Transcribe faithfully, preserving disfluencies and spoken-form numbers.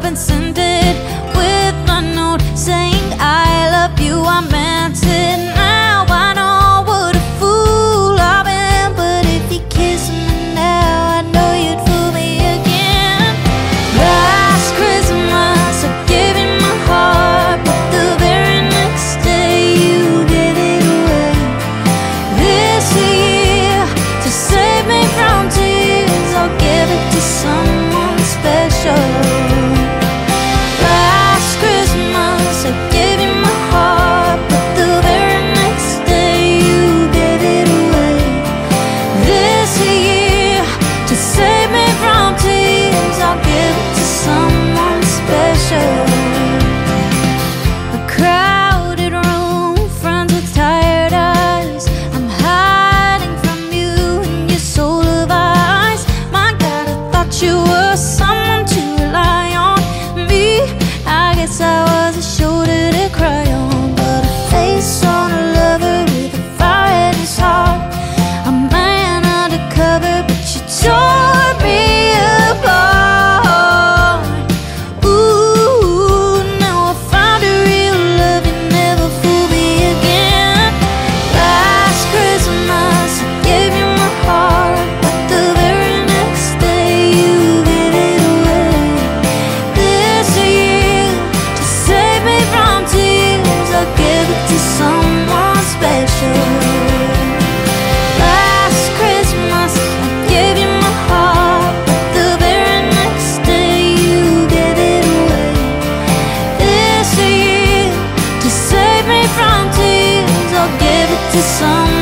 and sent it with a note saying I love you. I meant it. Now I know what a fool I've been, but if you kiss me now, I know you'd fool me again. Last Christmas I gave you my heart, but the very next day you gave it away. This year, to save me from tears, I'll give it to someone special. Last Christmas I gave you my heart, but the very next day you gave it away. This year, to save me from tears, I'll give it to someone special. A crowded room, friends with tired eyes. I'm hiding from you and your soul of eyes. My God, I thought you were someone to rely on. Me, I guess I was a shoulder to cry on, but a face on a lover with a fire in his heart. A man undercover, but you tore me apart. Ooh, now I found a real love, you never fool me again. Last Christmas I gave you my heart, but the very next day you gave it away. This year, to save me from tears, I'll give it to someone special. Last Christmas I gave you my heart, but the very next day you gave it away. This year, to save me from tears, I'll give it to someone